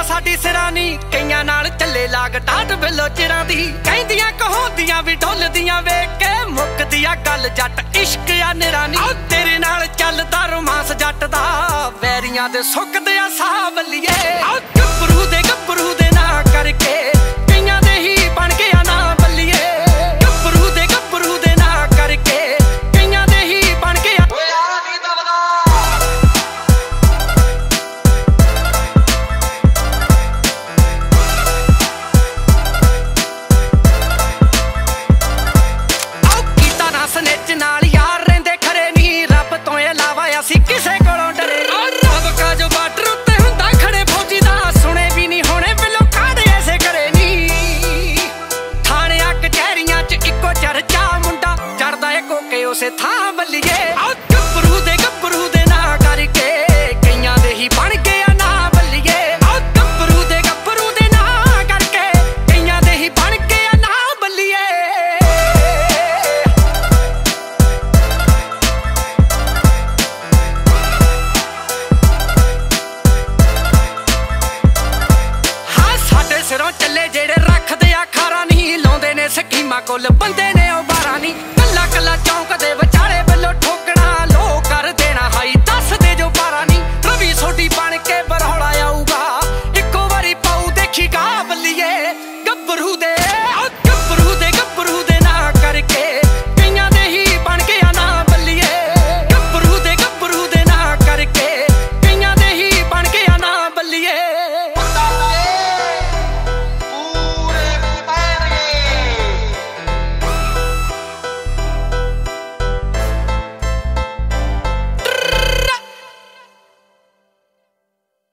ਸਾਡੀ ਸਿਰਾਨੀ ਕਈਆਂ ਨਾਲ ਚੱਲੇ ਲਾਗ ਟਾਟ ਬਿੱਲੋ ਚਿਰਾਂ ਦੀ ਕਹਿੰਦੀਆਂ ਕਹੋਂਦੀਆਂ ਵੀ ਢੋਲਦੀਆਂ ਵੇਖ ਕੇ ਮੁੱਕਦੀ ਆ ਗੱਲ ਜੱਟ ਇਸ਼ਕ ਆ ਨਿਰਾਨੀ ਤੇਰੇ ਨਾਲ ਚੱਲਦਾ ਰੋਮਾਂਸ ਜੱਟ ਦਾ ਵੈਰੀਆਂ ਦੇ ਸੁੱਕਦੇ ਆ ਸਾਹ ਬੱਲੀਏ ਗੱਭਰੂ ਦੇ ਨਾ ਕਰਕੇ ਕਈਆਂ ਦੇ ਹੀ ਬਣ ਗਿਆ ਨਾ ਬੱਲੀਏ ਗੱਭਰੂ ਦੇ ਨਾ ਕਰਕੇ ਕਈਆਂ ਦੇ ਹੀ ਬਣ ਗਿਆ ਓਏ ਆ ਨਹੀਂ ਦਬਦਾ ਕੀਤਾ ਨਾ ਸਨੇਚ ਨਾਲ ਯਾਰ ਰਹਿੰਦੇ ਖਰੇ ਨਹੀਂ ਰੱਬ ਤੋਂ ਇਲਾਵਾ ਅਸੀਂ ਕਿਸੇ ਕੋਲੋਂ ਡਰੇ ਰੱਬ ਕਾ ਜੋ ਬਾਰਡਰ ਉੱਤੇ ਹੁੰਦਾ ਖੜੇ ਫੌਜੀ ਦਾ ਸੁਣੇ ਵੀ ਨਹੀਂ ਹੋਣੇ ਬਿੱਲੋ ਕਾੜੇ ਐਸੇ ਕਰੇ ਨਹੀਂ ਥਾਣਿਆਂ ਕਚਹਿਰੀਆਂ 'ਚ ਇੱਕੋ ਚਰਚਾ ਮੁੰਡਾ ਚੜਦਾ ਏ ਕੋਕੇ ਉਸੇ ਥਾਂ ਬੱਲੀਏ ਗੱਭਰੂ ਦੇ ਨਾ ਕਰਕੇ ਕਈਆਂ ਦੇ ਹੀ ਬਣ ਗਿਆ ਨਾ ਬੱਲੀਏ ਗੱਭਰੂ ਦੇ ਨਾ ਕਰਕੇ ਕਈਆਂ ਦੇ ਹੀ ਬਣ ਗਿਆ ਨਾ ਬੱਲੀਏ ਹਾਂ ਸਾਡੇ ਸਿਰੋਂ ਚੱਲੇ ਜਿਹੜੇ ਰੱਖਦੇ ਆ ਖਾਰਾ ਨਹੀਂ ਲਾਉਂਦੇ ਨੇ ਸਕੀਮਾਂ ਕੁੱਲ ਬੰਦੇ ਨੇ ਉਹ ਬਾਰਾਂ ਨਹੀਂ ਕੱਲਾ ਚੌਂਕ ਦੇ ਵਿਚਾਲੇ ਵੱਲੋਂ